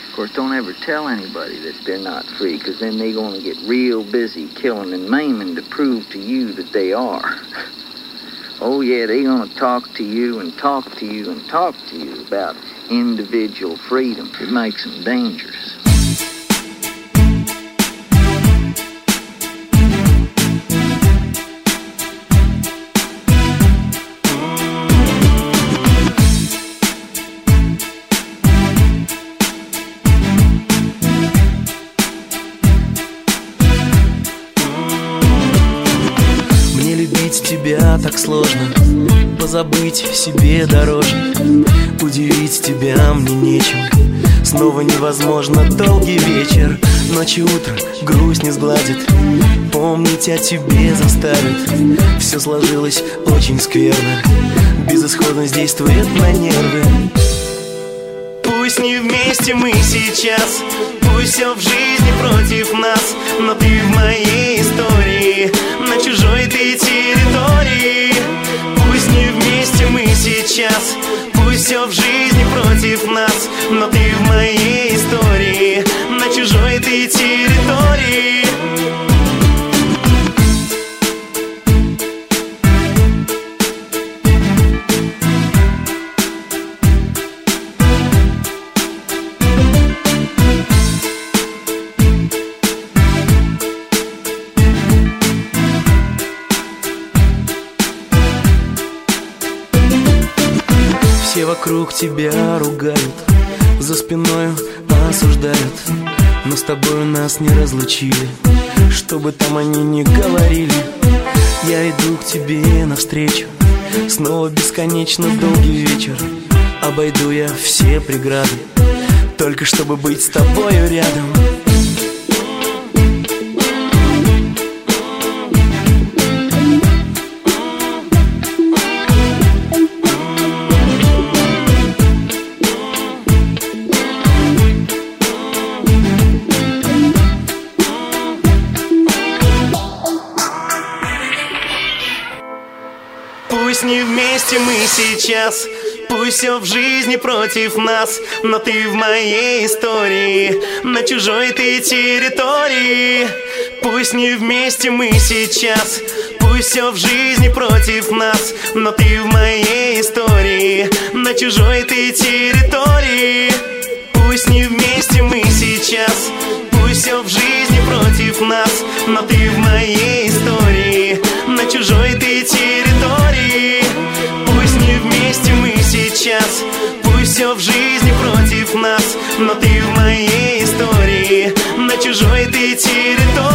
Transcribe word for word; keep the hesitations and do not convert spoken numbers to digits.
Of course, don't ever tell anybody that they're not free, because then they're going to get real busy killing and maiming to prove to you that they are. Oh, yeah, they're going to talk to you and talk to you and talk to you about individual freedom. It makes them dangerous. Тебя так сложно, позабыть себе дороже. Удивить тебя мне нечем, снова невозможно. Долгий вечер, ночь и утро грусть не сгладит, помнить о тебе заставит. Все сложилось очень скверно, безысходность действует на нервы. Пусть не вместе мы сейчас, пусть все в жизни против нас, но ты в моей истории, на чужой ты территории. Пусть не вместе мы сейчас, пусть все в жизни против нас, но ты в моей истории, на чужой ты территории. Все вокруг тебя ругают, за спиною осуждают, но с тобою нас не разлучили, что бы там они ни говорили. Я иду к тебе навстречу, снова бесконечно долгий вечер. Обойду я все преграды, только чтобы быть с тобою рядом. Пусть не вместе мы сейчас, пусть все в жизни против нас, но ты в моей истории, на чужой ты территории. Пусть не вместе мы сейчас, пусть все в жизни против нас, но ты в моей истории, на чужой ты территории. Пусть не вместе мы сейчас, пусть все в жизни против нас, но ты в моей истории, на чужой ты территории. Пусть не вместе мы сейчас, пусть все в жизни против нас, но ты в моей истории, на чужой ты территории.